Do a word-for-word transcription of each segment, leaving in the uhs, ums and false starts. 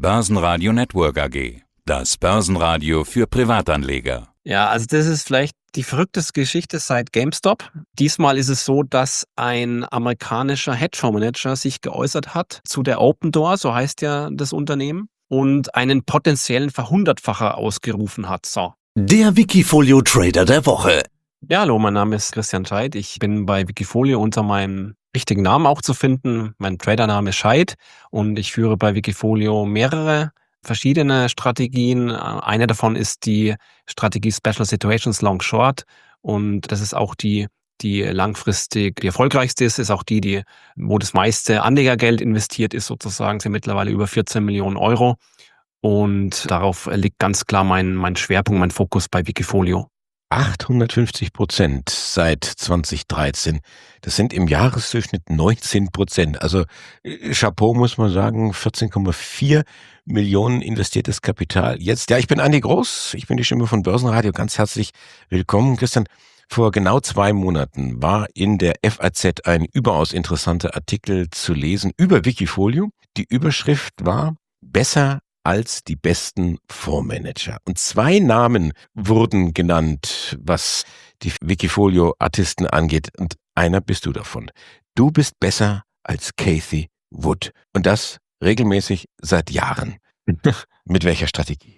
Börsenradio Network A G. Das Börsenradio für Privatanleger. Ja, also das ist vielleicht die verrückteste Geschichte seit GameStop. Diesmal ist es so, dass ein amerikanischer Hedgefondsmanager sich geäußert hat zu der Opendoor, so heißt ja das Unternehmen, und einen potenziellen Verhundertfacher ausgerufen hat. So. Der Wikifolio-Trader der Woche. Ja, hallo, mein Name ist Christian Scheidt. Ich bin bei Wikifolio unter meinem richtigen Namen auch zu finden. Mein Tradername ist Scheidt und ich führe bei Wikifolio mehrere verschiedene Strategien. Eine davon ist die Strategie Special Situations Long Short und das ist auch die, die langfristig die erfolgreichste ist, ist auch die, die, wo das meiste Anlegergeld investiert ist sozusagen, sind mittlerweile über vierzehn Millionen Euro und darauf liegt ganz klar mein, mein Schwerpunkt, mein Fokus bei Wikifolio. achthundertfünfzig Prozent seit zweitausenddreizehn. Das sind im Jahresdurchschnitt neunzehn Prozent. Also Chapeau, muss man sagen, vierzehn Komma vier Millionen investiertes Kapital. Jetzt, ja, ich bin Andi Groß, ich bin die Stimme von Börsenradio. Ganz herzlich willkommen, Christian. Vor genau zwei Monaten war in der F A Z ein überaus interessanter Artikel zu lesen über Wikifolio. Die Überschrift war „Besser als die besten Fondsmanager". Und zwei Namen wurden genannt, was die Wikifolio-Artisten angeht. Und einer bist du davon. Du bist besser als Cathie Wood. Und das regelmäßig seit Jahren. Mit welcher Strategie?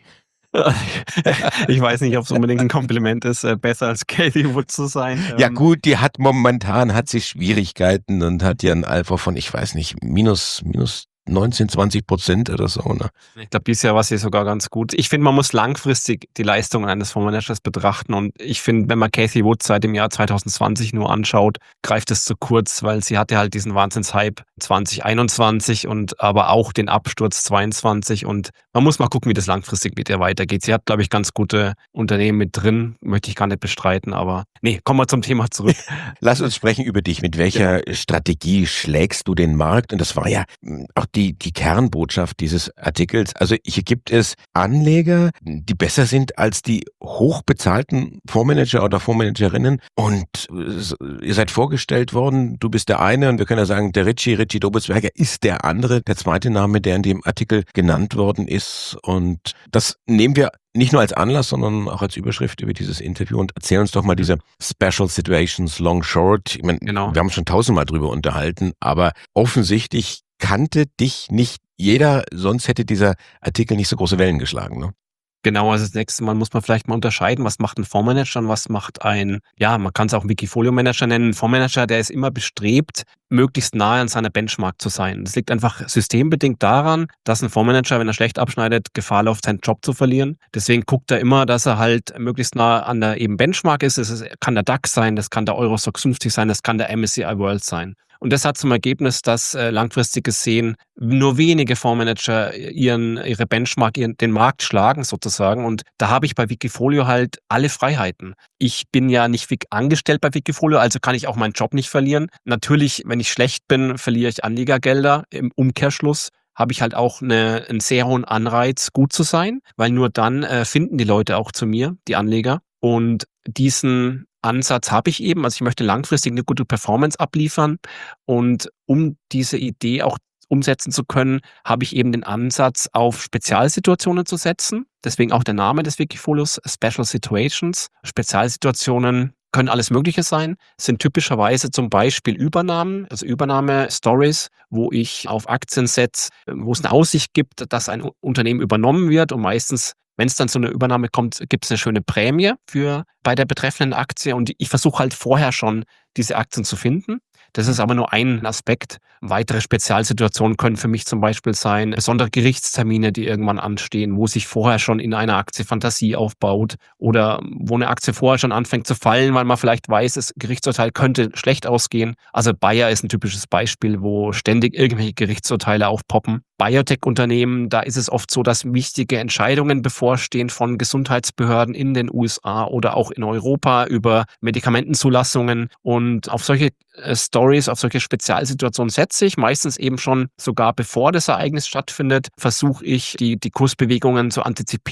Ich weiß nicht, ob es unbedingt ein Kompliment ist, besser als Cathie Wood zu sein. Ja gut, die hat momentan hat sie Schwierigkeiten und hat ja ein Alpha von, ich weiß nicht, minus, minus neunzehn, zwanzig Prozent oder so. Ne? Ich glaube, dieses Jahr war sie sogar ganz gut. Ich finde, man muss langfristig die Leistungen eines Fondsmanagers betrachten und ich finde, wenn man Cathie Wood seit dem Jahr zwanzig zwanzig nur anschaut, greift es zu kurz, weil sie hatte halt diesen Wahnsinnshype zwanzig einundzwanzig und aber auch den Absturz zweiundzwanzig und man muss mal gucken, wie das langfristig mit ihr weitergeht. Sie hat, glaube ich, ganz gute Unternehmen mit drin, möchte ich gar nicht bestreiten, aber nee, kommen wir zum Thema zurück. Lass uns sprechen über dich. Mit welcher ja. Strategie schlägst du den Markt? Und das war ja auch die, die Kernbotschaft dieses Artikels. Also hier gibt es Anleger, die besser sind als die hochbezahlten Fondsmanager oder Fondsmanagerinnen und ihr seid vorgestellt worden, du bist der eine und wir können ja sagen, der Richie, Richie Dobelsberger ist der andere, der zweite Name, der in dem Artikel genannt worden ist und das nehmen wir nicht nur als Anlass, sondern auch als Überschrift über dieses Interview und erzähl uns doch mal diese Special Situations Long Short. Ich meine, genau. Wir haben schon tausendmal drüber unterhalten, aber offensichtlich kannte dich nicht jeder, sonst hätte dieser Artikel nicht so große Wellen geschlagen, ne? Genau, also das nächste Mal muss man vielleicht mal unterscheiden, was macht ein Fondsmanager und was macht ein, ja, man kann es auch einen Wikifolio-Manager nennen. Ein Fondsmanager, der ist immer bestrebt, möglichst nahe an seiner Benchmark zu sein. Das liegt einfach systembedingt daran, dass ein Fondsmanager, wenn er schlecht abschneidet, Gefahr läuft, seinen Job zu verlieren. Deswegen guckt er immer, dass er halt möglichst nah an der eben Benchmark ist. Das kann der DAX sein, das kann der Eurostoxx fünfzig sein, das kann der M S C I World sein. Und das hat zum Ergebnis, dass äh, langfristig gesehen nur wenige Fondsmanager ihren, ihre Benchmark, ihren, den Markt schlagen sozusagen. Und da habe ich bei Wikifolio halt alle Freiheiten. Ich bin ja nicht angestellt bei Wikifolio, also kann ich auch meinen Job nicht verlieren. Natürlich, wenn ich schlecht bin, verliere ich Anlegergelder. Im Umkehrschluss habe ich halt auch eine, einen sehr hohen Anreiz, gut zu sein, weil nur dann äh, finden die Leute auch zu mir, die Anleger. Und diesen Ansatz habe ich eben, also ich möchte langfristig eine gute Performance abliefern und um diese Idee auch umsetzen zu können, habe ich eben den Ansatz, auf Spezialsituationen zu setzen. Deswegen auch der Name des Wikifolios, Special Situations. Spezialsituationen können alles Mögliche sein, sind typischerweise zum Beispiel Übernahmen, also Übernahme-Stories, wo ich auf Aktien setze, wo es eine Aussicht gibt, dass ein Unternehmen übernommen wird und meistens, wenn es dann zu einer Übernahme kommt, gibt es eine schöne Prämie für bei der betreffenden Aktie und ich versuche halt vorher schon diese Aktien zu finden. Das ist aber nur ein Aspekt. Weitere Spezialsituationen können für mich zum Beispiel sein, besondere Gerichtstermine, die irgendwann anstehen, wo sich vorher schon in einer Aktie Fantasie aufbaut oder wo eine Aktie vorher schon anfängt zu fallen, weil man vielleicht weiß, das Gerichtsurteil könnte schlecht ausgehen. Also Bayer ist ein typisches Beispiel, wo ständig irgendwelche Gerichtsurteile aufpoppen. Biotech-Unternehmen, da ist es oft so, dass wichtige Entscheidungen bevorstehen von Gesundheitsbehörden in den U S A oder auch in Europa über Medikamentenzulassungen und auf solche äh, Stories, auf solche Spezialsituationen setze ich, meistens eben schon sogar bevor das Ereignis stattfindet, versuche ich die, die Kursbewegungen zu antizipieren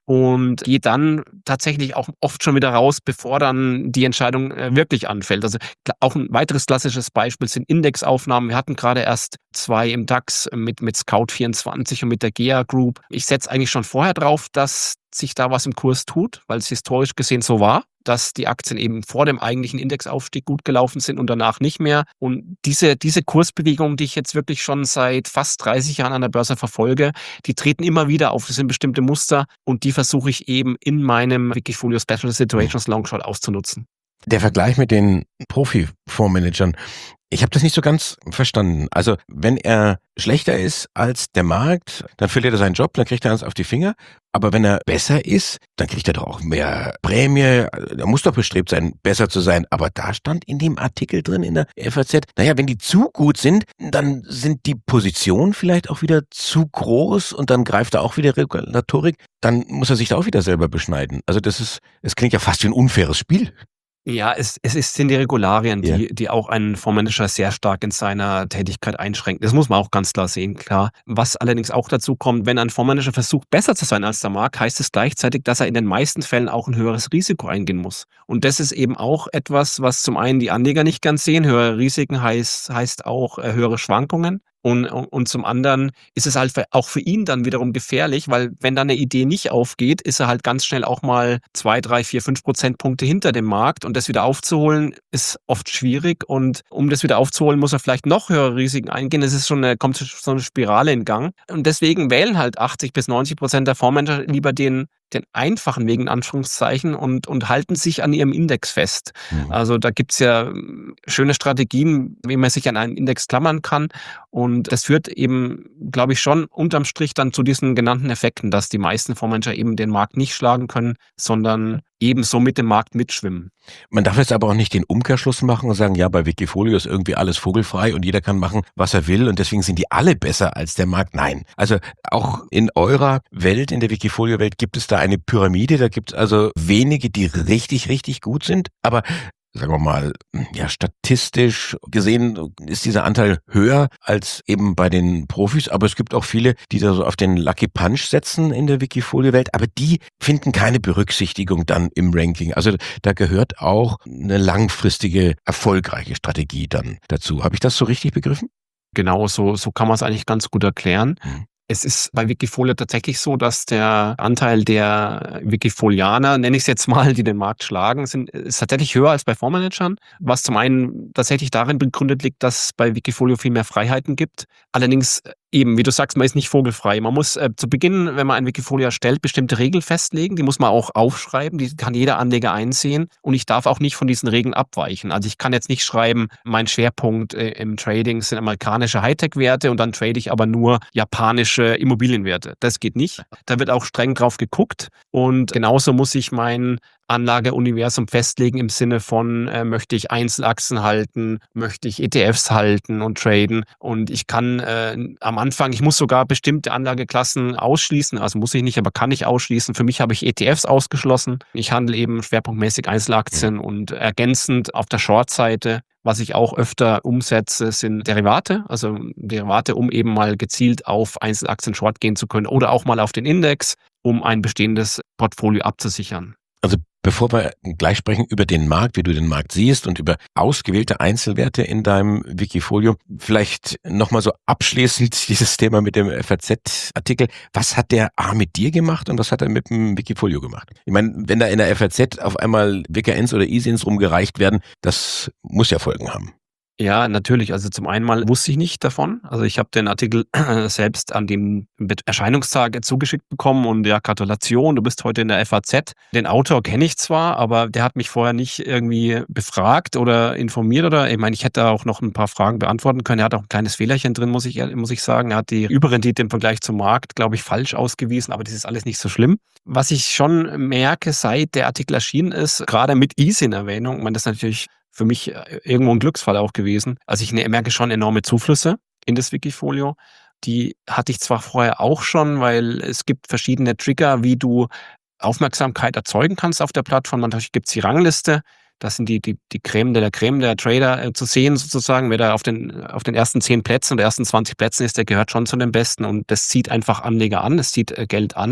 und gehe dann tatsächlich auch oft schon wieder raus, bevor dann die Entscheidung äh, wirklich anfällt. Also auch ein weiteres klassisches Beispiel sind Indexaufnahmen. Wir hatten gerade erst zwei im DAX mit, mit Scout vierundzwanzig und mit der G E A Group. Ich setze eigentlich schon vorher drauf, dass sich da was im Kurs tut, weil es historisch gesehen so war, dass die Aktien eben vor dem eigentlichen Indexaufstieg gut gelaufen sind und danach nicht mehr. Und diese, diese Kursbewegung, die ich jetzt wirklich schon seit fast dreißig Jahren an der Börse verfolge, die treten immer wieder auf. Das sind bestimmte Muster und die versuche ich eben in meinem Wikifolio Special Situations Longshot auszunutzen. Der Vergleich mit den Profi-Fondsmanagern, ich habe das nicht so ganz verstanden. Also wenn er schlechter ist als der Markt, dann verliert er seinen Job, dann kriegt er eins auf die Finger. Aber wenn er besser ist, dann kriegt er doch auch mehr Prämie. Er muss doch bestrebt sein, besser zu sein. Aber da stand in dem Artikel drin in der F A Z, naja, wenn die zu gut sind, dann sind die Positionen vielleicht auch wieder zu groß und dann greift da auch wieder Regulatorik. Dann muss er sich da auch wieder selber beschneiden. Also das ist, es klingt ja fast wie ein unfaires Spiel. Ja, es, es ist, sind die Regularien, die, Ja. die auch einen Fondsmanager sehr stark in seiner Tätigkeit einschränken. Das muss man auch ganz klar sehen, klar. Was allerdings auch dazu kommt, wenn ein Fondsmanager versucht, besser zu sein als der Markt, heißt es gleichzeitig, dass er in den meisten Fällen auch ein höheres Risiko eingehen muss. Und das ist eben auch etwas, was zum einen die Anleger nicht gern sehen. Höhere Risiken heißt, heißt auch äh, höhere Schwankungen. Und, und, und zum anderen ist es halt für, auch für ihn dann wiederum gefährlich, weil wenn dann eine Idee nicht aufgeht, ist er halt ganz schnell auch mal zwei, drei, vier, fünf Prozentpunkte hinter dem Markt und das wieder aufzuholen ist oft schwierig und um das wieder aufzuholen, muss er vielleicht noch höhere Risiken eingehen. Es ist schon eine, kommt so eine Spirale in Gang und deswegen wählen halt achtzig bis neunzig Prozent der Fondsmanager lieber den den einfachen Weg in Anführungszeichen und, und halten sich an ihrem Index fest. Mhm. Also da gibt's ja schöne Strategien, wie man sich an einen Index klammern kann. Und das führt eben, glaube ich, schon unterm Strich dann zu diesen genannten Effekten, dass die meisten Fondsmanager eben den Markt nicht schlagen können, sondern ebenso mit dem Markt mitschwimmen. Man darf jetzt aber auch nicht den Umkehrschluss machen und sagen, ja, bei Wikifolio ist irgendwie alles vogelfrei und jeder kann machen, was er will und deswegen sind die alle besser als der Markt. Nein. Also auch in eurer Welt, in der Wikifolio-Welt gibt es da eine Pyramide, da gibt es also wenige, die richtig, richtig gut sind, aber sagen wir mal, ja, statistisch gesehen ist dieser Anteil höher als eben bei den Profis, aber es gibt auch viele, die da so auf den Lucky Punch setzen in der Wikifolio-Welt, aber die finden keine Berücksichtigung dann im Ranking. Also da gehört auch eine langfristige, erfolgreiche Strategie dann dazu. Habe ich das so richtig begriffen? Genau, so, so kann man es eigentlich ganz gut erklären. Mhm. Es ist bei Wikifolio tatsächlich so, dass der Anteil der Wikifolianer, nenne ich es jetzt mal, die den Markt schlagen, sind, ist tatsächlich höher als bei Fondsmanagern, was zum einen tatsächlich darin begründet liegt, dass es bei Wikifolio viel mehr Freiheiten gibt. Allerdings eben, wie du sagst, man ist nicht vogelfrei. Man muss äh, zu Beginn, wenn man ein Wikifolio erstellt, bestimmte Regeln festlegen. Die muss man auch aufschreiben. Die kann jeder Anleger einsehen. Und ich darf auch nicht von diesen Regeln abweichen. Also ich kann jetzt nicht schreiben, mein Schwerpunkt äh, im Trading sind amerikanische Hightech-Werte und dann trade ich aber nur japanische Immobilienwerte. Das geht nicht. Da wird auch streng drauf geguckt. Und genauso muss ich mein Anlageuniversum festlegen im Sinne von, äh, möchte ich Einzelaktien halten, möchte ich E T Fs halten und traden. Und ich kann äh, am Anfang, ich muss sogar bestimmte Anlageklassen ausschließen, also muss ich nicht, aber kann ich ausschließen. Für mich habe ich E T Fs ausgeschlossen. Ich handle eben schwerpunktmäßig Einzelaktien und ergänzend auf der Short-Seite. Was ich auch öfter umsetze, sind Derivate, also Derivate, um eben mal gezielt auf Einzelaktien short gehen zu können oder auch mal auf den Index, um ein bestehendes Portfolio abzusichern. Also bevor wir gleich sprechen über den Markt, wie du den Markt siehst und über ausgewählte Einzelwerte in deinem Wikifolio, vielleicht nochmal so abschließend dieses Thema mit dem F A Z-Artikel. Was hat der A mit dir gemacht und was hat er mit dem Wikifolio gemacht? Ich meine, wenn da in der F A Z auf einmal W K Ns oder I S I Ns rumgereicht werden, das muss ja Folgen haben. Ja, natürlich. Also zum einen mal wusste ich nicht davon. Also ich habe den Artikel selbst an dem Erscheinungstag zugeschickt bekommen und ja, Gratulation, du bist heute in der F A Z. Den Autor kenne ich zwar, aber der hat mich vorher nicht irgendwie befragt oder informiert oder, ich meine, ich hätte auch noch ein paar Fragen beantworten können. Er hat auch ein kleines Fehlerchen drin, muss ich, muss ich sagen. Er hat die Überrendite im Vergleich zum Markt, glaube ich, falsch ausgewiesen, aber das ist alles nicht so schlimm. Was ich schon merke, seit der Artikel erschienen ist, gerade mit I S I N-Erwähnung, ich meine, das ist natürlich für mich irgendwo ein Glücksfall auch gewesen. Also ich merke schon enorme Zuflüsse in das Wikifolio. Die hatte ich zwar vorher auch schon, weil es gibt verschiedene Trigger, wie du Aufmerksamkeit erzeugen kannst auf der Plattform. Natürlich gibt es die Rangliste. Das sind die, die, die Creme de la Creme der Trader äh, zu sehen sozusagen. Wer da auf den, auf den ersten zehn Plätzen oder ersten zwanzig Plätzen ist, der gehört schon zu den Besten und das zieht einfach Anleger an, das zieht äh, Geld an.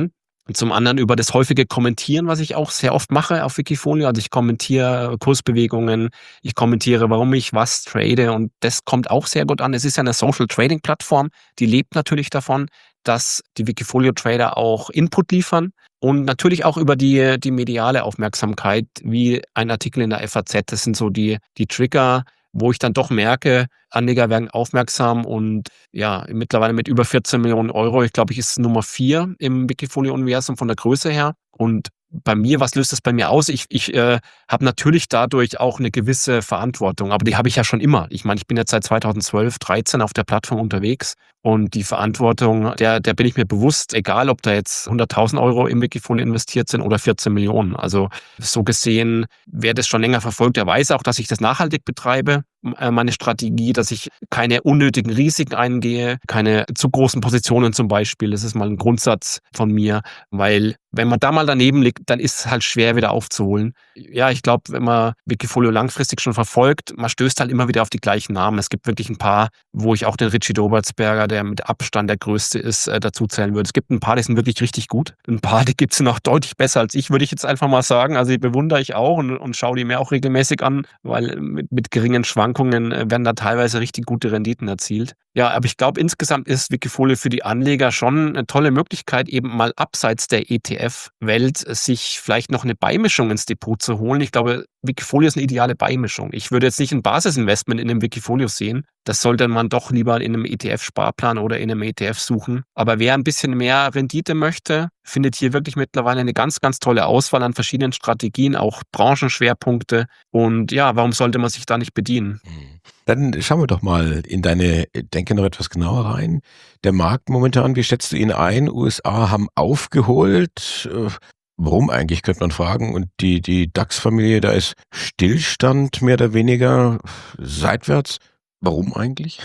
Und zum anderen über das häufige Kommentieren, was ich auch sehr oft mache auf Wikifolio. Also ich kommentiere Kursbewegungen, ich kommentiere, warum ich was trade und das kommt auch sehr gut an. Es ist ja eine Social Trading Plattform, die lebt natürlich davon, dass die Wikifolio Trader auch Input liefern und natürlich auch über die, die mediale Aufmerksamkeit, wie ein Artikel in der F A Z. Das sind so die, die Trigger, wo ich dann doch merke, Anleger werden aufmerksam und ja, mittlerweile mit über vierzehn Millionen Euro, ich glaube, ich ist Nummer vier im Wikifolio-Universum von der Größe her. Und bei mir, was löst das bei mir aus? Ich, ich äh, habe natürlich dadurch auch eine gewisse Verantwortung, aber die habe ich ja schon immer. Ich meine, ich bin jetzt seit zweitausendzwölf, dreizehn auf der Plattform unterwegs und die Verantwortung, der, der bin ich mir bewusst, egal ob da jetzt hunderttausend Euro im Wikifolio investiert sind oder vierzehn Millionen. Also so gesehen, wer das schon länger verfolgt, der weiß auch, dass ich das nachhaltig betreibe, meine Strategie, dass ich keine unnötigen Risiken eingehe, keine zu großen Positionen zum Beispiel. Das ist mal ein Grundsatz von mir, weil wenn man da mal daneben liegt, dann ist es halt schwer wieder aufzuholen. Ja, ich glaube, wenn man Wikifolio langfristig schon verfolgt, man stößt halt immer wieder auf die gleichen Namen. Es gibt wirklich ein paar, wo ich auch den Richie Dobertsberger, der mit Abstand der größte ist, äh, dazu zählen würde. Es gibt ein paar, die sind wirklich richtig gut. Ein paar, die gibt es noch deutlich besser als ich, würde ich jetzt einfach mal sagen. Also die bewundere ich auch und, und schaue die mir auch regelmäßig an, weil mit, mit geringen Schwankungen werden da teilweise richtig gute Renditen erzielt. Ja, aber ich glaube, insgesamt ist Wikifolio für die Anleger schon eine tolle Möglichkeit, eben mal abseits der E T F-Welt sich vielleicht noch eine Beimischung ins Depot zu holen. Ich glaube, Wikifolio ist eine ideale Beimischung. Ich würde jetzt nicht ein Basisinvestment in einem Wikifolio sehen. Das sollte man doch lieber in einem E T F-Sparplan oder in einem E T F suchen. Aber wer ein bisschen mehr Rendite möchte, findet hier wirklich mittlerweile eine ganz, ganz tolle Auswahl an verschiedenen Strategien, auch Branchenschwerpunkte. Und ja, warum sollte man sich da nicht bedienen? Dann schauen wir doch mal in deine Denke noch etwas genauer rein. Der Markt momentan, wie schätzt du ihn ein? U S A haben aufgeholt. Warum eigentlich, könnte man fragen. Und die, die DAX-Familie, da ist Stillstand mehr oder weniger seitwärts. Warum eigentlich?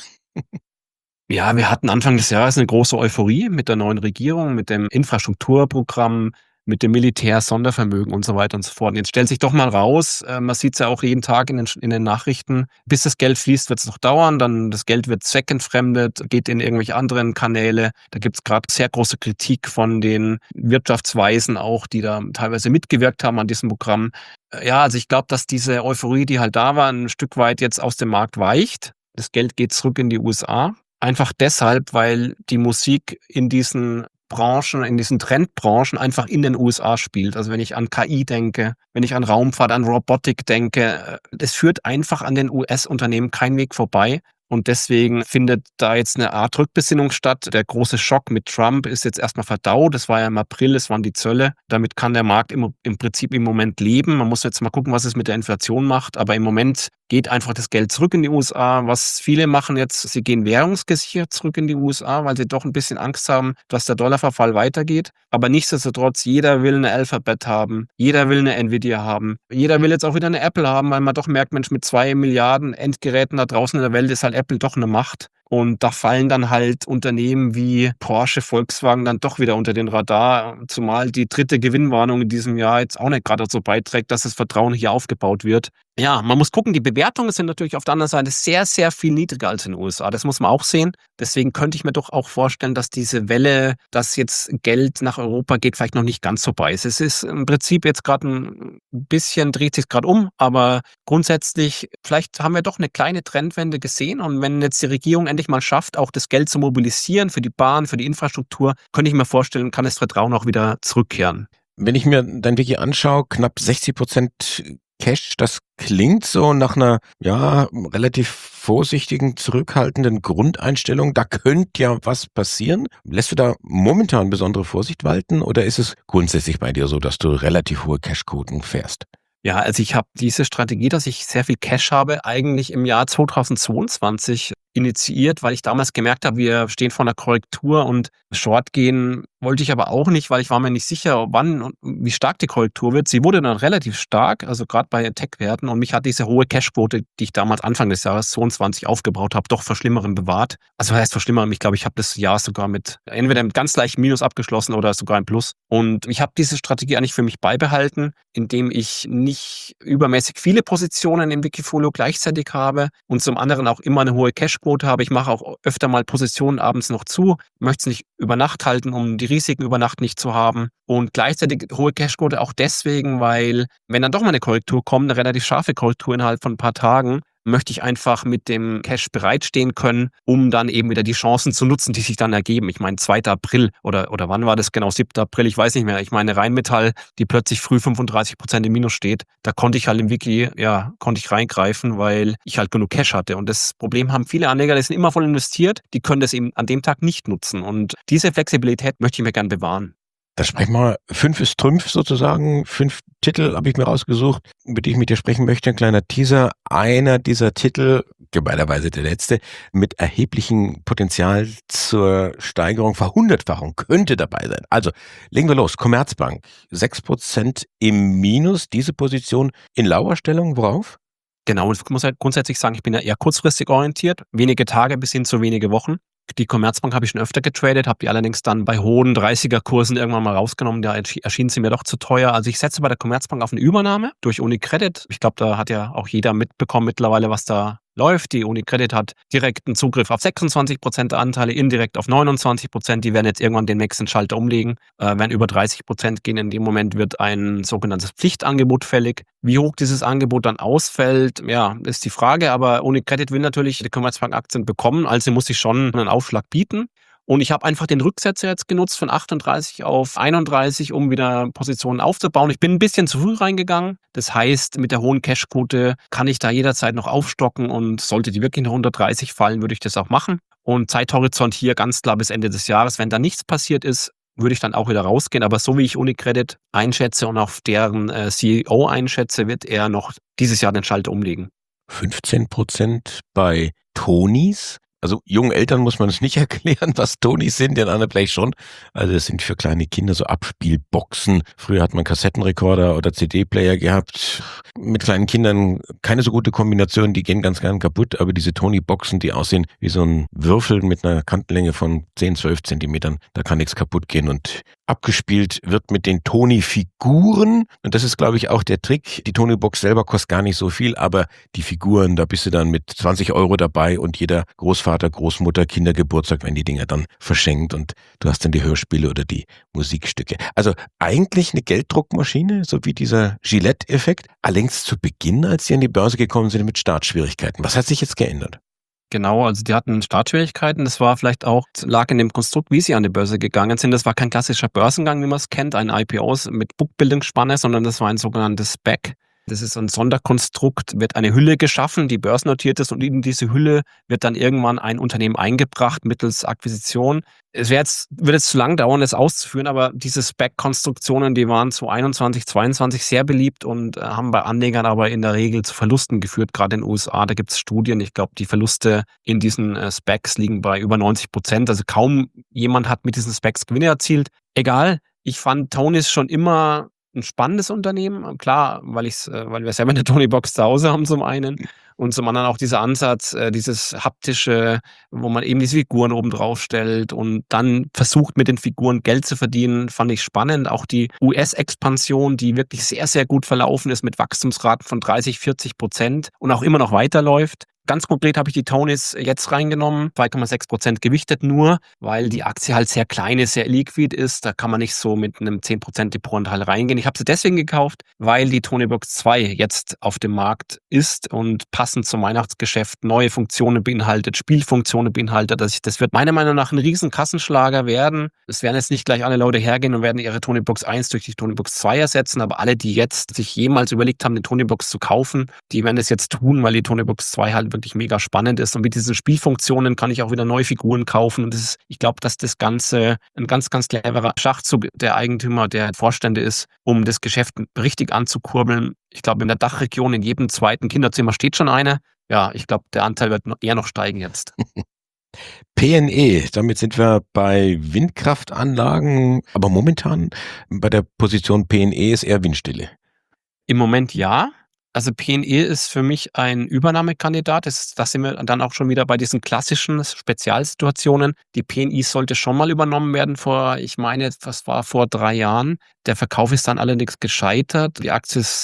Ja, wir hatten Anfang des Jahres eine große Euphorie mit der neuen Regierung, mit dem Infrastrukturprogramm, mit dem Militär, Sondervermögen und so weiter und so fort. Und jetzt stellt sich doch mal raus, äh, man sieht es ja auch jeden Tag in den, in den Nachrichten, bis das Geld fließt, wird es noch dauern, dann das Geld wird zweckentfremdet, geht in irgendwelche anderen Kanäle. Da gibt es gerade sehr große Kritik von den Wirtschaftsweisen auch, die da teilweise mitgewirkt haben an diesem Programm. Äh, ja, also ich glaube, dass diese Euphorie, die halt da war, ein Stück weit jetzt aus dem Markt weicht. Das Geld geht zurück in die U S A. Einfach deshalb, weil die Musik in diesen Branchen, in diesen Trendbranchen einfach in den U S A spielt. Also wenn ich an K I denke, wenn ich an Raumfahrt, an Robotik denke, es führt einfach an den U S-Unternehmen kein Weg vorbei. Und deswegen findet da jetzt eine Art Rückbesinnung statt. Der große Schock mit Trump ist jetzt erstmal verdaut. Das war ja im April, es waren die Zölle. Damit kann der Markt im, im Prinzip im Moment leben. Man muss jetzt mal gucken, was es mit der Inflation macht. Aber im Moment geht einfach das Geld zurück in die U S A. Was viele machen jetzt, sie gehen währungsgesichert zurück in die U S A, weil sie doch ein bisschen Angst haben, dass der Dollarverfall weitergeht. Aber nichtsdestotrotz, jeder will eine Alphabet haben. Jeder will eine Nvidia haben. Jeder will jetzt auch wieder eine Apple haben, weil man doch merkt, Mensch, mit zwei Milliarden Endgeräten da draußen in der Welt ist halt Apple doch eine Macht. Und da fallen dann halt Unternehmen wie Porsche, Volkswagen dann doch wieder unter den Radar, zumal die dritte Gewinnwarnung in diesem Jahr jetzt auch nicht gerade dazu beiträgt, dass das Vertrauen hier aufgebaut wird. Ja, man muss gucken, die Bewertungen sind natürlich auf der anderen Seite sehr, sehr viel niedriger als in den U S A. Das muss man auch sehen. Deswegen könnte ich mir doch auch vorstellen, dass diese Welle, dass jetzt Geld nach Europa geht, vielleicht noch nicht ganz vorbei ist. Es ist im Prinzip jetzt gerade ein bisschen, dreht sich gerade um, aber grundsätzlich, vielleicht haben wir doch eine kleine Trendwende gesehen. Und wenn jetzt die Regierung endlich mal schafft, auch das Geld zu mobilisieren für die Bahn, für die Infrastruktur, könnte ich mir vorstellen, kann das Vertrauen auch wieder zurückkehren. Wenn ich mir dein Wiki anschaue, knapp sechzig Prozent Cash, das klingt so nach einer, ja, relativ vorsichtigen, zurückhaltenden Grundeinstellung. Da könnte ja was passieren. Lässt du da momentan besondere Vorsicht walten oder ist es grundsätzlich bei dir so, dass du relativ hohe Cashquoten fährst? Ja, also ich habe diese Strategie, dass ich sehr viel Cash habe, eigentlich im Jahr zweitausendzweiundzwanzig initiiert, weil ich damals gemerkt habe, wir stehen vor einer Korrektur und Short gehen wollte ich aber auch nicht, weil ich war mir nicht sicher, wann und wie stark die Korrektur wird. Sie wurde dann relativ stark, also gerade bei Tech-Werten, und mich hat diese hohe Cashquote, die ich damals Anfang des Jahres zweiundzwanzig aufgebaut habe, doch vor Schlimmerem bewahrt. Also was heißt vor Schlimmerem? Ich glaube, ich habe das Jahr sogar mit entweder mit ganz leichtem Minus abgeschlossen oder sogar im Plus. Und ich habe diese Strategie eigentlich für mich beibehalten, indem ich nicht übermäßig viele Positionen im Wikifolio gleichzeitig habe und zum anderen auch immer eine hohe Cashquote Cashquote habe. Ich mache auch öfter mal Positionen abends noch zu, möchte es nicht über Nacht halten, um die Risiken über Nacht nicht zu haben. Und gleichzeitig hohe Cashquote auch deswegen, weil wenn dann doch mal eine Korrektur kommt, eine relativ scharfe Korrektur innerhalb von ein paar Tagen, möchte ich einfach mit dem Cash bereitstehen können, um dann eben wieder die Chancen zu nutzen, die sich dann ergeben. Ich meine, zweiter April oder, oder wann war das genau? siebter April, ich weiß nicht mehr. Ich meine, Rheinmetall, die plötzlich früh fünfunddreißig Prozent im Minus steht, da konnte ich halt im Wiki, ja, konnte ich reingreifen, weil ich halt genug Cash hatte. Und das Problem haben viele Anleger, die sind immer voll investiert, die können das eben an dem Tag nicht nutzen. Und diese Flexibilität möchte ich mir gern bewahren. Da sprechen wir, fünf ist Trümpf sozusagen, fünf Titel habe ich mir rausgesucht, über die ich mit dir sprechen möchte. Ein kleiner Teaser, einer dieser Titel, gemeinerweise der letzte, mit erheblichem Potenzial zur Steigerung, Verhundertfachung, könnte dabei sein. Also, legen wir los. Commerzbank, sechs Prozent im Minus, diese Position in Lauerstellung, worauf? Genau, ich muss halt grundsätzlich sagen, ich bin ja eher kurzfristig orientiert, wenige Tage bis hin zu wenige Wochen. Die Commerzbank habe ich schon öfter getradet, habe die allerdings dann bei hohen dreißiger-Kursen irgendwann mal rausgenommen. Da erschien sie mir doch zu teuer. Also ich setze bei der Commerzbank auf eine Übernahme durch UniCredit. Ich glaube, da hat ja auch jeder mitbekommen mittlerweile, was da läuft. Die UniCredit hat direkten Zugriff auf sechsundzwanzig Prozent der Anteile, indirekt auf neunundzwanzig Prozent. Die werden jetzt irgendwann den nächsten Schalter umlegen. Äh, werden über dreißig Prozent gehen. In dem Moment wird ein sogenanntes Pflichtangebot fällig. Wie hoch dieses Angebot dann ausfällt, ja, ist die Frage. Aber UniCredit will natürlich die Commerzbank-Aktien bekommen, also muss ich schon einen Aufschlag bieten. Und ich habe einfach den Rücksetzer jetzt genutzt von achtunddreißig auf einunddreißig, um wieder Positionen aufzubauen. Ich bin ein bisschen zu früh reingegangen. Das heißt, mit der hohen Cashquote kann ich da jederzeit noch aufstocken und sollte die wirklich noch unter dreißig fallen, würde ich das auch machen. Und Zeithorizont hier ganz klar bis Ende des Jahres. Wenn da nichts passiert ist, würde ich dann auch wieder rausgehen. Aber so wie ich UniCredit einschätze und auf deren äh, C E O einschätze, wird er noch dieses Jahr den Schalter umlegen. fünfzehn Prozent bei Tonys. Also jungen Eltern muss man es nicht erklären, was Tonys sind, den anderen vielleicht schon. Also das sind für kleine Kinder so Abspielboxen. Früher hat man Kassettenrekorder oder C D-Player gehabt. Mit kleinen Kindern keine so gute Kombination, die gehen ganz gern kaputt. Aber diese Tony-Boxen, die aussehen wie so ein Würfel mit einer Kantenlänge von zehn, zwölf Zentimetern, da kann nichts kaputt gehen. Und abgespielt wird mit den Tony-Figuren. Und das ist, glaube ich, auch der Trick. Die Tony-Box selber kostet gar nicht so viel, aber die Figuren, da bist du dann mit zwanzig Euro dabei und jeder Großvater, Großmutter, Kindergeburtstag werden die Dinger dann verschenkt und du hast dann die Hörspiele oder die Musikstücke. Also eigentlich eine Gelddruckmaschine, so wie dieser Gillette-Effekt. Allerdings zu Beginn, als sie an die Börse gekommen sind, mit Startschwierigkeiten. Was hat sich jetzt geändert? Genau, also die hatten Startschwierigkeiten. Das war vielleicht auch, lag in dem Konstrukt, wie sie an die Börse gegangen sind. Das war kein klassischer Börsengang, wie man es kennt, ein I P O mit Bookbuilding-Spanne, sondern das war ein sogenanntes S P A C. Das ist ein Sonderkonstrukt, wird eine Hülle geschaffen, die börsennotiert ist und in diese Hülle wird dann irgendwann ein Unternehmen eingebracht mittels Akquisition. Es wird jetzt, wird jetzt zu lang dauern, das auszuführen, aber diese S P A C-Konstruktionen, die waren zu einundzwanzig, zweiundzwanzig sehr beliebt und äh, haben bei Anlegern aber in der Regel zu Verlusten geführt, gerade in den U S A. Da gibt es Studien, ich glaube, die Verluste in diesen äh, S P A Cs liegen bei über neunzig Prozent. Also kaum jemand hat mit diesen S P A Cs Gewinne erzielt. Egal, ich fand Tonys schon immer ein spannendes Unternehmen, klar, weil ich's, weil wir selber eine Tony-Box zu Hause haben zum einen und zum anderen auch dieser Ansatz, dieses haptische, wo man eben diese Figuren oben drauf stellt und dann versucht mit den Figuren Geld zu verdienen, fand ich spannend. Auch die U S-Expansion, die wirklich sehr, sehr gut verlaufen ist mit Wachstumsraten von dreißig, vierzig Prozent und auch immer noch weiterläuft. Ganz konkret habe ich die Tonys jetzt reingenommen, zwei Komma sechs Prozent gewichtet nur, weil die Aktie halt sehr klein ist, sehr liquid ist. Da kann man nicht so mit einem zehn Prozent Depotanteil reingehen. Ich habe sie deswegen gekauft, weil die Tonybox zwei jetzt auf dem Markt ist und passend zum Weihnachtsgeschäft neue Funktionen beinhaltet, Spielfunktionen beinhaltet. Das, das wird meiner Meinung nach ein riesen Kassenschlager werden. Es werden jetzt nicht gleich alle Leute hergehen und werden ihre Tonybox eins durch die Tonybox zwei ersetzen, aber alle, die jetzt sich jemals überlegt haben, eine Tonybox zu kaufen, die werden es jetzt tun, weil die Tonybox zwei halt wirklich mega spannend ist und mit diesen Spielfunktionen kann ich auch wieder neue Figuren kaufen und das ist, ich glaube, dass das Ganze ein ganz, ganz cleverer Schachzug der Eigentümer, der Vorstände ist, um das Geschäft richtig anzukurbeln. Ich glaube, in der Dachregion in jedem zweiten Kinderzimmer steht schon eine. Ja, ich glaube, der Anteil wird eher noch steigen jetzt. P N E, damit sind wir bei Windkraftanlagen, aber momentan bei der Position P N E ist eher Windstille. Im Moment ja. Also P N E ist für mich ein Übernahmekandidat. Das, das sind wir dann auch schon wieder bei diesen klassischen Spezialsituationen. Die P N I sollte schon mal übernommen werden vor, ich meine, das war vor drei Jahren. Der Verkauf ist dann allerdings gescheitert. Die Aktie ist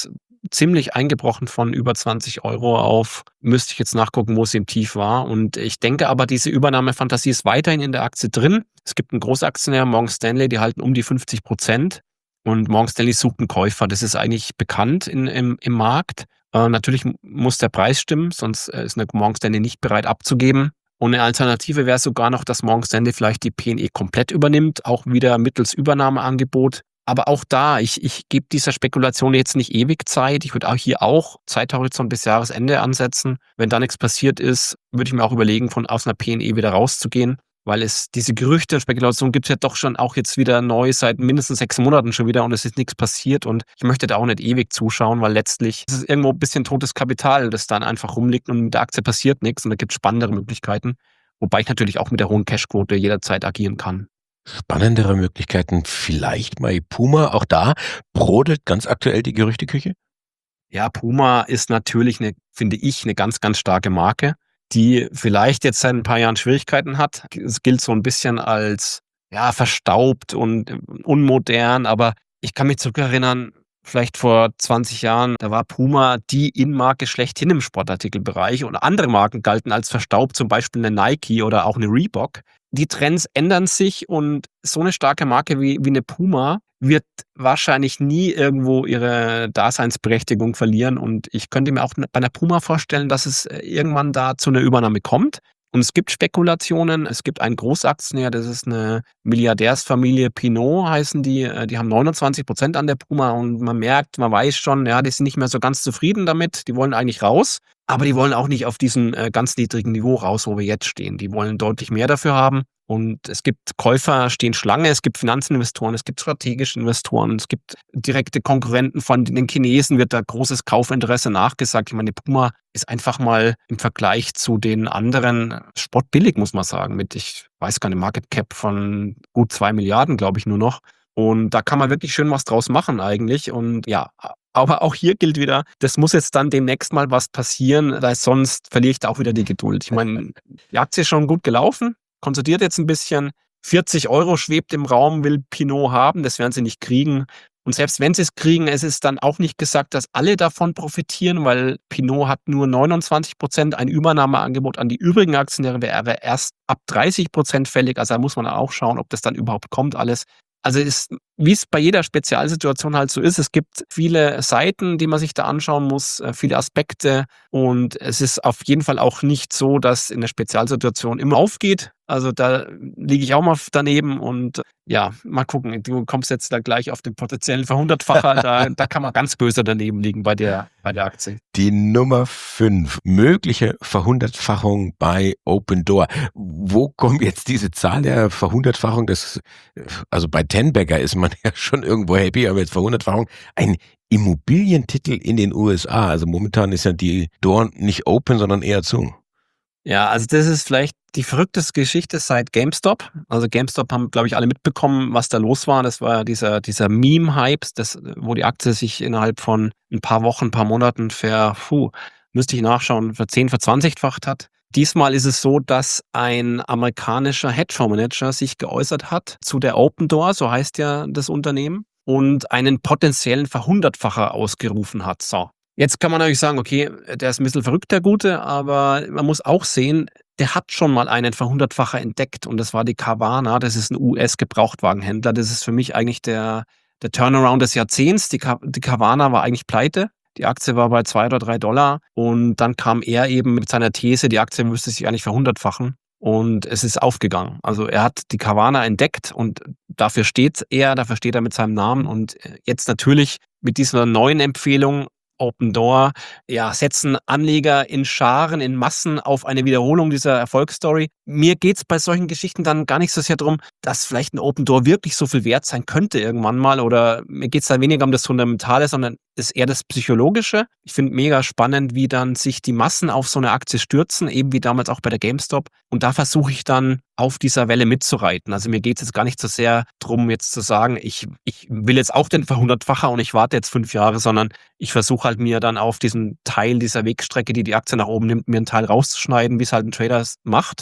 ziemlich eingebrochen von über zwanzig Euro auf, müsste ich jetzt nachgucken, wo sie im Tief war. Und ich denke aber, diese Übernahmefantasie ist weiterhin in der Aktie drin. Es gibt einen Großaktionär, Morgan Stanley, die halten um die fünfzig Prozent. Und Morgan Stanley sucht einen Käufer. Das ist eigentlich bekannt in, im, im Markt. Äh, natürlich muss der Preis stimmen, sonst ist eine Morgan Stanley nicht bereit abzugeben. Und eine Alternative wäre sogar noch, dass Morgan Stanley vielleicht die P und E komplett übernimmt, auch wieder mittels Übernahmeangebot. Aber auch da, ich, ich gebe dieser Spekulation jetzt nicht ewig Zeit. Ich würde auch hier auch Zeithorizont bis Jahresende ansetzen. Wenn da nichts passiert ist, würde ich mir auch überlegen, von aus einer P und E wieder rauszugehen. Weil es diese Gerüchte und Spekulationen gibt es ja doch schon auch jetzt wieder neu seit mindestens sechs Monaten schon wieder und es ist nichts passiert und ich möchte da auch nicht ewig zuschauen, weil letztlich ist es irgendwo ein bisschen totes Kapital, das dann einfach rumliegt und mit der Aktie passiert nichts und da gibt es spannendere Möglichkeiten, wobei ich natürlich auch mit der hohen Cashquote jederzeit agieren kann. Spannendere Möglichkeiten vielleicht bei Puma, auch da brodelt ganz aktuell die Gerüchteküche? Ja, Puma ist natürlich eine, finde ich, eine ganz, ganz starke Marke, die vielleicht jetzt seit ein paar Jahren Schwierigkeiten hat. Es gilt so ein bisschen als ja verstaubt und unmodern, aber ich kann mich zurückerinnern, vielleicht vor zwanzig Jahren, da war Puma die In-Marke schlechthin im Sportartikelbereich und andere Marken galten als verstaubt, zum Beispiel eine Nike oder auch eine Reebok. Die Trends ändern sich und so eine starke Marke wie, wie eine Puma wird wahrscheinlich nie irgendwo ihre Daseinsberechtigung verlieren. Und ich könnte mir auch bei einer Puma vorstellen, dass es irgendwann da zu einer Übernahme kommt. Und es gibt Spekulationen, es gibt einen Großaktionär, das ist eine Milliardärsfamilie, Pinot heißen die, die haben neunundzwanzig Prozent an der Puma und man merkt, man weiß schon, ja, die sind nicht mehr so ganz zufrieden damit, die wollen eigentlich raus, aber die wollen auch nicht auf diesem äh, ganz niedrigen Niveau raus, wo wir jetzt stehen. Die wollen deutlich mehr dafür haben und es gibt Käufer, stehen Schlange, es gibt Finanzinvestoren, es gibt strategische Investoren, es gibt direkte Konkurrenten von den Chinesen, wird da großes Kaufinteresse nachgesagt. Ich meine, Puma ist einfach mal im Vergleich zu den anderen spottbillig, muss man sagen, mit, ich weiß gar nicht, Market Cap von gut zwei Milliarden, glaube ich, nur noch. Und da kann man wirklich schön was draus machen eigentlich. Und ja, aber auch hier gilt wieder, das muss jetzt dann demnächst mal was passieren, weil sonst verliere ich da auch wieder die Geduld. Ich meine, die Aktie ist schon gut gelaufen, konsolidiert jetzt ein bisschen. vierzig Euro schwebt im Raum, will Pinot haben, das werden sie nicht kriegen. Und selbst wenn sie es kriegen, es ist dann auch nicht gesagt, dass alle davon profitieren, weil Pinot hat nur neunundzwanzig Prozent, ein Übernahmeangebot an die übrigen Aktionäre wäre erst ab dreißig Prozent fällig. Also da muss man auch schauen, ob das dann überhaupt kommt alles. Also ist, wie es bei jeder Spezialsituation halt so ist, es gibt viele Seiten, die man sich da anschauen muss, viele Aspekte und es ist auf jeden Fall auch nicht so, dass in der Spezialsituation immer aufgeht. Also da liege ich auch mal daneben und ja, mal gucken, du kommst jetzt da gleich auf den potenziellen Verhundertfacher, da, da kann man ganz böse daneben liegen bei der, bei der Aktie. Die Nummer fünf, mögliche Verhundertfachung bei Open Door. Wo kommt jetzt diese Zahl der Verhundertfachung? Das, also bei Ten-Bagger ist man ja schon irgendwo happy, aber jetzt Verhundertfachung, ein Immobilientitel in den U S A. Also momentan ist ja die Door nicht open, sondern eher zu. Ja, also das ist vielleicht die verrückteste Geschichte seit GameStop. Also GameStop haben, glaube ich, alle mitbekommen, was da los war. Das war dieser, dieser Meme-Hype, das, wo die Aktie sich innerhalb von ein paar Wochen, ein paar Monaten ver, puh, müsste ich nachschauen, verzehn, verzwanzigfacht hat. Diesmal ist es so, dass ein amerikanischer Hedgefondsmanager sich geäußert hat zu der Open Door, so heißt ja das Unternehmen, und einen potenziellen Verhundertfacher ausgerufen hat. So. Jetzt kann man natürlich sagen, okay, der ist ein bisschen verrückt, der Gute, aber man muss auch sehen, der hat schon mal einen Verhundertfacher entdeckt und das war die Carvana, das ist ein U S-Gebrauchtwagenhändler, das ist für mich eigentlich der, der Turnaround des Jahrzehnts. Die, die Carvana war eigentlich pleite, die Aktie war bei zwei oder drei Dollar und dann kam er eben mit seiner These, die Aktie müsste sich eigentlich verhundertfachen. Und es ist aufgegangen. Also er hat die Carvana entdeckt und dafür steht er, dafür steht er mit seinem Namen und jetzt natürlich mit dieser neuen Empfehlung Open Door, ja, setzen Anleger in Scharen, in Massen auf eine Wiederholung dieser Erfolgsstory. Mir geht's bei solchen Geschichten dann gar nicht so sehr darum, dass vielleicht ein Open Door wirklich so viel wert sein könnte irgendwann mal oder mir geht's da weniger um das Fundamentale, sondern ist eher das Psychologische. Ich finde mega spannend, wie dann sich die Massen auf so eine Aktie stürzen, eben wie damals auch bei der GameStop. Und da versuche ich dann auf dieser Welle mitzureiten. Also mir geht es jetzt gar nicht so sehr darum, jetzt zu sagen, ich, ich will jetzt auch den Verhundertfacher und ich warte jetzt fünf Jahre, sondern ich versuche halt mir dann auf diesen Teil dieser Wegstrecke, die die Aktie nach oben nimmt, mir einen Teil rauszuschneiden, wie es halt ein Trader macht.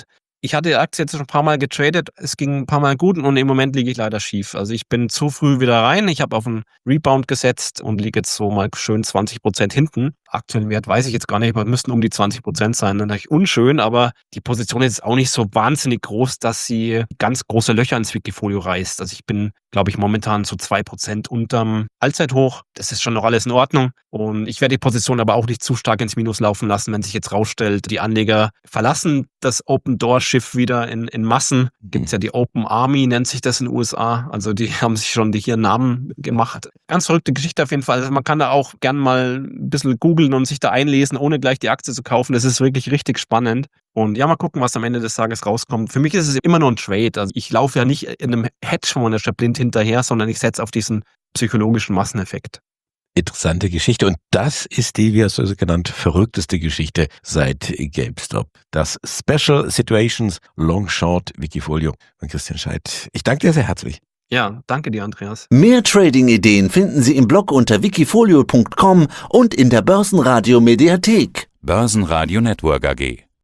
Ich hatte die Aktie jetzt schon ein paar Mal getradet, es ging ein paar Mal gut und im Moment liege ich leider schief. Also ich bin zu früh wieder rein, ich habe auf einen Rebound gesetzt und liege jetzt so mal schön zwanzig Prozent hinten. Aktuellen Wert weiß ich jetzt gar nicht, aber müssten um die zwanzig Prozent sein. Das ist natürlich unschön, aber die Position ist jetzt auch nicht so wahnsinnig groß, dass sie ganz große Löcher ins Wikifolio reißt. Also ich bin, glaube ich, momentan so zwei Prozent unterm Allzeithoch. Das ist schon noch alles in Ordnung und ich werde die Position aber auch nicht zu stark ins Minus laufen lassen, wenn sich jetzt rausstellt, die Anleger verlassen das Open-Door-Schiff wieder in, in Massen. Gibt es ja die Open Army, nennt sich das in den U S A. Also die haben sich schon die hier Namen gemacht. Ganz verrückte Geschichte auf jeden Fall. Also man kann da auch gern mal ein bisschen googeln und sich da einlesen, ohne gleich die Aktie zu kaufen. Das ist wirklich richtig spannend. Und ja, mal gucken, was am Ende des Tages rauskommt. Für mich ist es immer nur ein Trade. Also ich laufe ja nicht in einem Hedgefondsmanager blind hinterher, sondern ich setze auf diesen psychologischen Masseneffekt. Interessante Geschichte. Und das ist die, wie hast du es genannt, verrückteste Geschichte seit GameStop. Das Special Situations Long Short Wikifolio von Christian Scheidt. Ich danke dir sehr herzlich. Ja, danke dir, Andreas. Mehr Trading-Ideen finden Sie im Blog unter wikifolio punkt com und in der Börsenradio Mediathek. Börsenradio Network A G.